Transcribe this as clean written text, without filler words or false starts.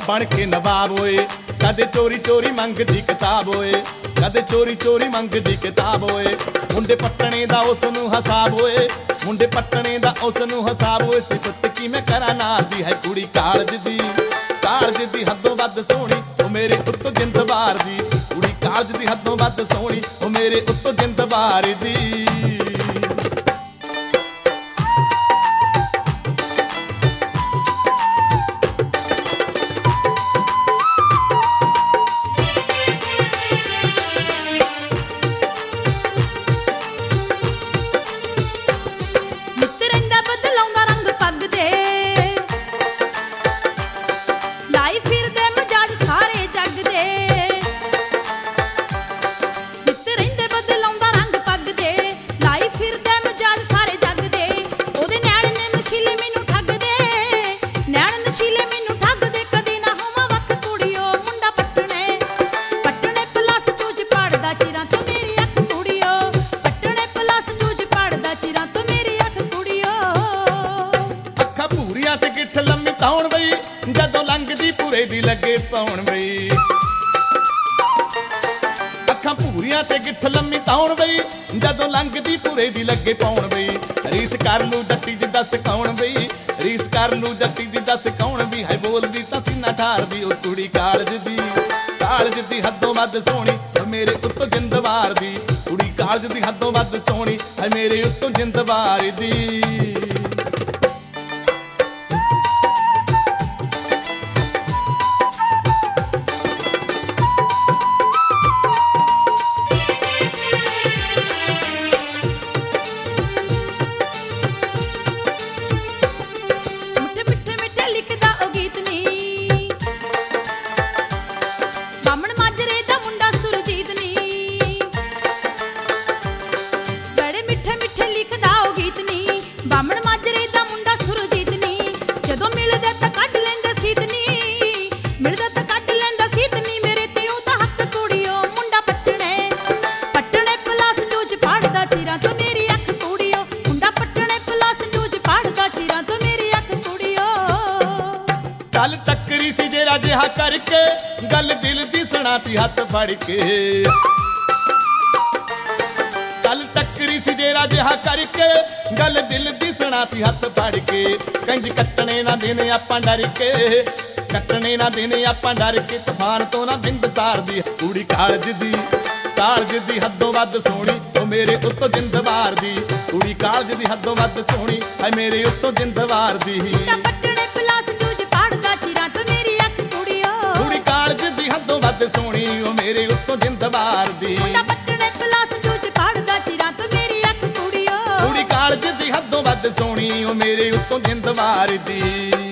बन के नवाब होए। कदे चोरी चोरी मंगदी किताब होए, कदे चोरी चोरी मंगदी किताब होए। मुंडे पट्टने दा उस नूं हिसाब होए, मुंडे पट्टने दा उस नूं हिसाब होए। सिफत की मैं करा नार दी है कुड़ी कालज दी, कालज दी हदों वध सोहणी ओ मेरे उत्तों जिंद बार दी। कुड़ी कालज दी हदों वध सोहणी ओ मेरे उत्तों जिंद बार दी। ਤੇ ਗਿੱਠ ਲੰਮੀ ਤਾਉਣ ਬਈ ਜਦੋਂ ਲੰਘਦੀ ਭੂਰੇ ਦੀ ਲੱਗੇ ਪਾਉਣ ਬਈ। ਅੱਖਾਂ ਭੂਰੀਆਂ ਤੇ ਗਿੱਠ ਲੰਮੀ ਤਾਉਣ ਬਈ ਜਦੋਂ ਲੰਘਦੀ ਭੂਰੇ ਦੀ ਲੱਗੇ ਪਾਉਣ ਬਈ। ਰੀਸ ਕਰ ਲੂ ਜੱਟੀ ਦੀ ਦੱਸ ਕੌਣ ਬਈ, ਰੀਸ ਕਰ ਲੂ ਜੱਟੀ ਦੀ ਦੱਸ ਕੌਣ ਵੀ ਹੈ। ਬੋਲਦੀ ਤਾਂ ਸੀਨਾ ਠਾਰਦੀ ਉਹ ਕੁੜੀ ਕਾਲਜ ਦੀ, ਕਾਲਜ ਦੀ ਹੱਦੋਂ ਵੱਧ ਸੋਹਣੀ ਉਹ ਮੇਰੇ ਉੱਤੋਂ ਜਿੰਦ ਵਾਰਦੀ। ਕੁੜੀ ਕਾਲਜ ਦੀ ਹੱਦੋਂ ਵੱਧ ਸੋਹਣੀ ਹੈ ਮੇਰੇ ਉੱਤੋਂ ਜਿੰਦ ਵਾਰਦੀ। गल टक्करी सी जेरा जिहा करके गल दिल दी सुनाती हथ फड़ के। गल टक्करी सी जेरा जिहा करके गल दिल दी सुनाती हथ फड़ के। कंज कट्टने ना दिन आपां डर के, कट्टने ना दिन आपां डर के। तूफान तो ना बिंद सारदी कुड़ी कालज दी, कालज दी हदों वध सोहणी ओ मेरे उत्तों जिंद वारदी। कुड़ी कालज दी हदों वध सोहणी है मेरे उत्तों जिंद वारदी। सोहनी ओ मेरे उत्तों जिंद वारदी। कुड़ी कालज दी हदों वध सोहनी ओ मेरे उत्तों जिंद वारदी।